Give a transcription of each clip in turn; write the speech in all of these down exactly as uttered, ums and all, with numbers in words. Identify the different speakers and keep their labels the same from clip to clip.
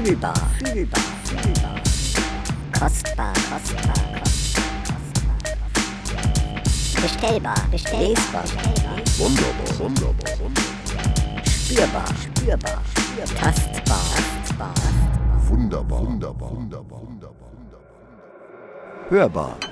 Speaker 1: Fühlbar, fühlbar, fühlbar. Kostbar, kostbar, kostbar, kostbar. Bestellbar, bestellbar, lesbar, bestellbar.
Speaker 2: Wunderbar, wunderbar, wunderbar.
Speaker 1: Spürbar, spürbar, spürbar. Tastbar, tastbar.
Speaker 2: Wunderbar, wunderbar, wunderbar, wunderbar.
Speaker 3: Hörbar.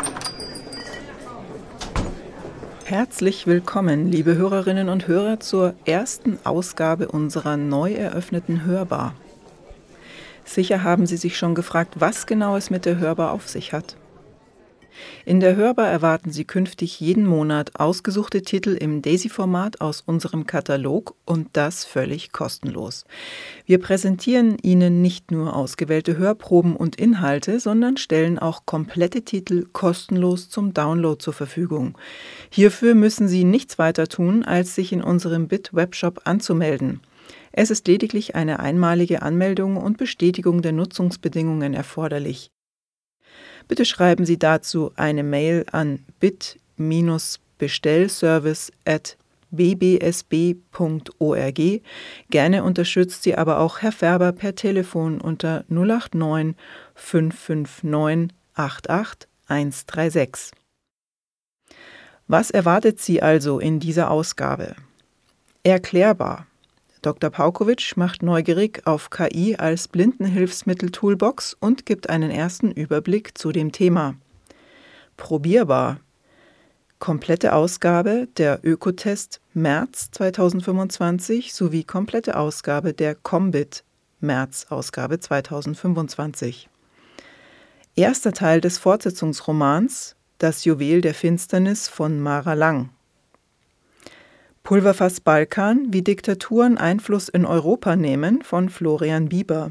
Speaker 4: Herzlich willkommen, liebe Hörerinnen und Hörer, zur ersten Ausgabe unserer neu eröffneten Hörbar. Sicher haben Sie sich schon gefragt, was genau es mit der Hörbar auf sich hat. In der Hörbar erwarten Sie künftig jeden Monat ausgesuchte Titel im Daisy-Format aus unserem Katalog und das völlig kostenlos. Wir präsentieren Ihnen nicht nur ausgewählte Hörproben und Inhalte, sondern stellen auch komplette Titel kostenlos zum Download zur Verfügung. Hierfür müssen Sie nichts weiter tun, als sich in unserem Bit-Webshop anzumelden. Es ist lediglich eine einmalige Anmeldung und Bestätigung der Nutzungsbedingungen erforderlich. Bitte schreiben Sie dazu eine Mail an bit-bestellservice at b b s b punkt org. Gerne unterstützt Sie aber auch Herr Färber per Telefon unter null acht neun fünf fünf neun acht acht eins drei sechs. Was erwartet Sie also in dieser Ausgabe? Erklärbar. Doktor Paukowitsch macht neugierig auf K I als Blindenhilfsmittel-Toolbox und gibt einen ersten Überblick zu dem Thema. Probierbar. Komplette Ausgabe der Ökotest März zweitausendfünfundzwanzig sowie komplette Ausgabe der Combit März Ausgabe zweitausendfünfundzwanzig. Erster Teil des Fortsetzungsromans Das Juwel der Finsternis von Mara Lang. Pulverfass Balkan, wie Diktaturen Einfluss in Europa nehmen von Florian Bieber.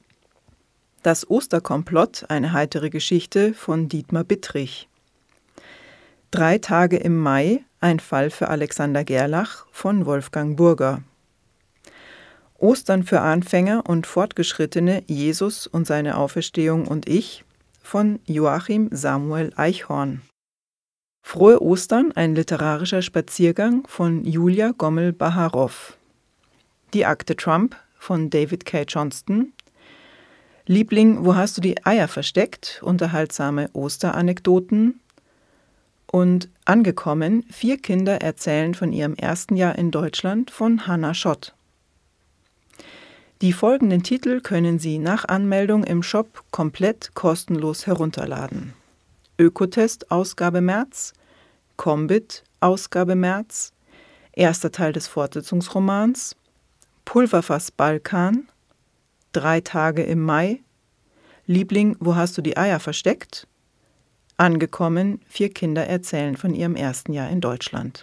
Speaker 4: Das Osterkomplott, eine heitere Geschichte von Dietmar Bittrich. Drei Tage im Mai, ein Fall für Alexander Gerlach von Wolfgang Burger. Ostern für Anfänger und Fortgeschrittene, Jesus und seine Auferstehung und ich von Joachim Samuel Eichhorn. Frohe Ostern, ein literarischer Spaziergang von Julia Gommel-Baharow. Die Akte Trump von David K. Johnston. Liebling, wo hast du die Eier versteckt? Unterhaltsame Osteranekdoten. Und Angekommen, vier Kinder erzählen von ihrem ersten Jahr in Deutschland von Hannah Schott. Die folgenden Titel können Sie nach Anmeldung im Shop komplett kostenlos herunterladen. Ökotest Ausgabe März, Combit Ausgabe März, erster Teil des Fortsetzungsromans, Pulverfass Balkan, Drei Tage im Mai, Liebling, wo hast du die Eier versteckt? Angekommen, vier Kinder erzählen von ihrem ersten Jahr in Deutschland.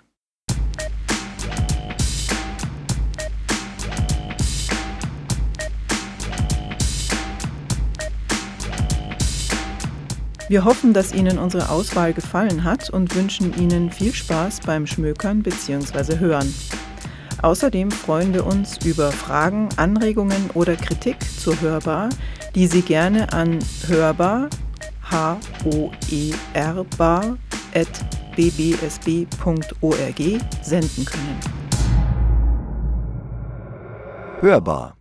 Speaker 4: Wir hoffen, dass Ihnen unsere Auswahl gefallen hat und wünschen Ihnen viel Spaß beim Schmökern bzw. Hören. Außerdem freuen wir uns über Fragen, Anregungen oder Kritik zur Hörbar, die Sie gerne an hörbar, H O E R bar, at b b s b punkt org senden können.
Speaker 3: Hörbar.